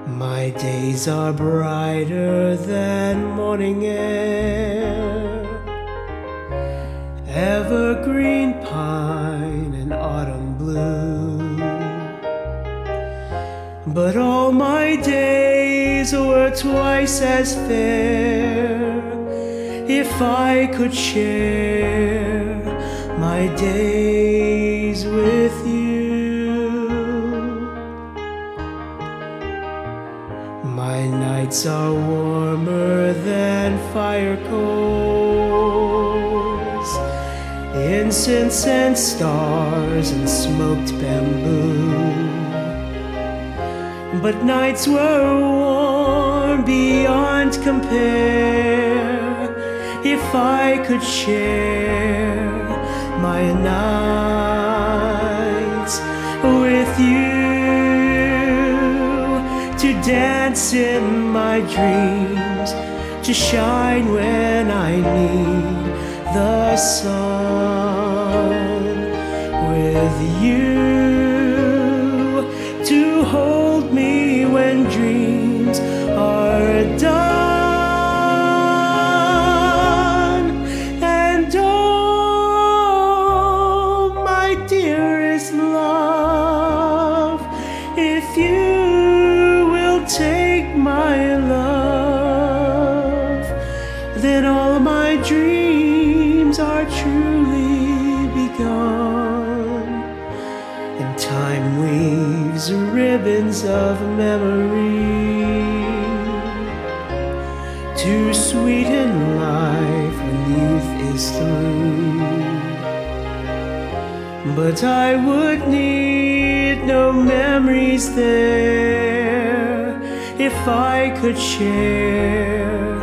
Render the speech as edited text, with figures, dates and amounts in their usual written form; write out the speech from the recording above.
My days are brighter than morning air, evergreen pine and autumn blue. But all my days were twice as fair if I could share my days with you. My nights are warmer than fire coals, incense and stars and smoked bamboo. But nights were warm beyond compare if I could share my nights with you. To dance in my dreams, to shine when I need the sun with you, to hold me when dreams are done. And oh, my dearest love, if you take my love, then all my dreams are truly begun, and time weaves ribbons of memory to sweeten life when youth is through. But I would need no memories there if I could share